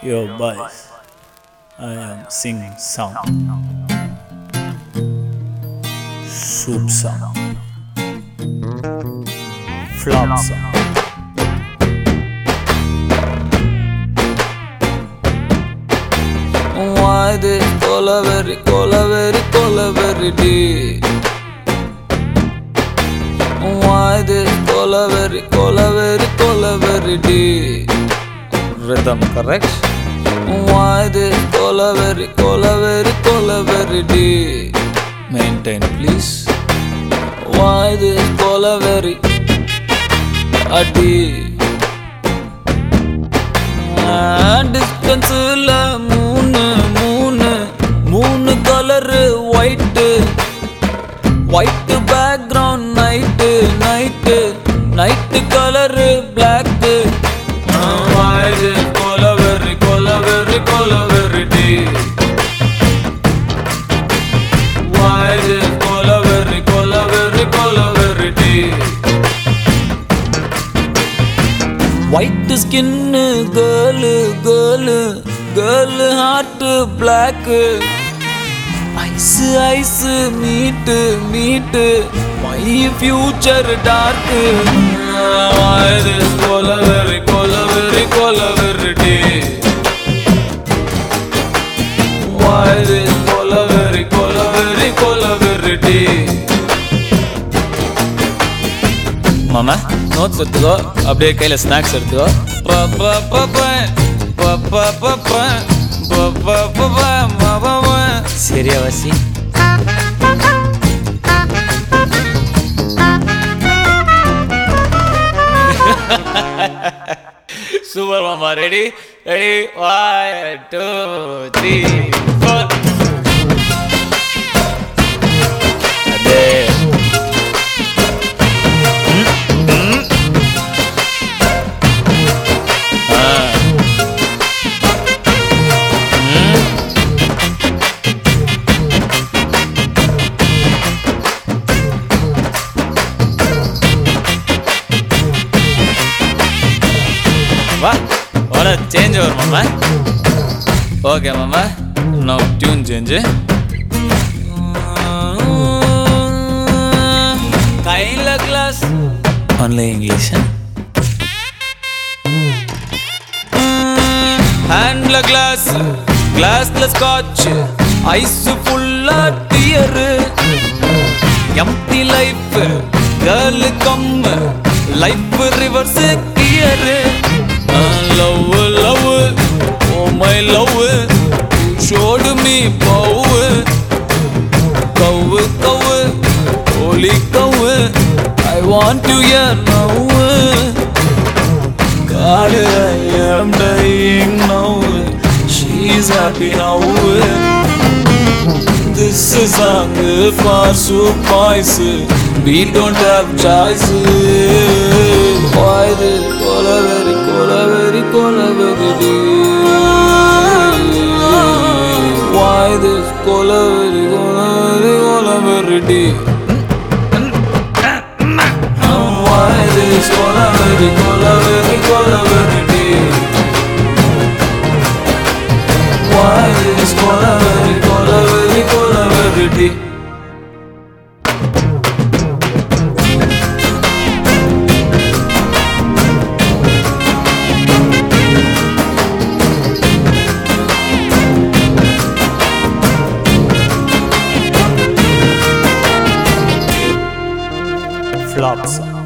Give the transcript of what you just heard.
Yo boys, I am singing song, soup song, flop song. Why this colaveri day? Why this colaveri day? Rhythm correct? Why this colaveri day? Maintain please. Why this colaveri a day? Distance la moon color white background night color black. Why this colaveri day? Why this colaveri day? White skin girl heart black. Ice meet my future dark. Why this colaveri day? Why this colaveri day? மாமா notes எடுத்துக்கோ, அப்படியே கையில் snacks எடுத்துக்கோ. சரியா வாசி? Super மாமா. Ready 1 2 3 4. அதே வா வர சேஞ்ச் வரும் மாமா. ஓகே மாமா, நான் டியூன் சேஞ்சு. கையில கிளாஸ் ஒன்லி இங்கிலீஷ். ஹேண்ட்ல கிளாஸ்ல ஸ்காட்ச் ஐஸ் ஃபுல்லா dear. Empty life girl come life reverse gear. Love, oh my love, showed me power. Cow, holy cow, I want you here now. God, I am dying now. She's happy now. This is song for soup boys. We don't have choice. Why this colaveri day? Why this colaveri day? Why this colaveri day? Why this colaveri day? Flop song.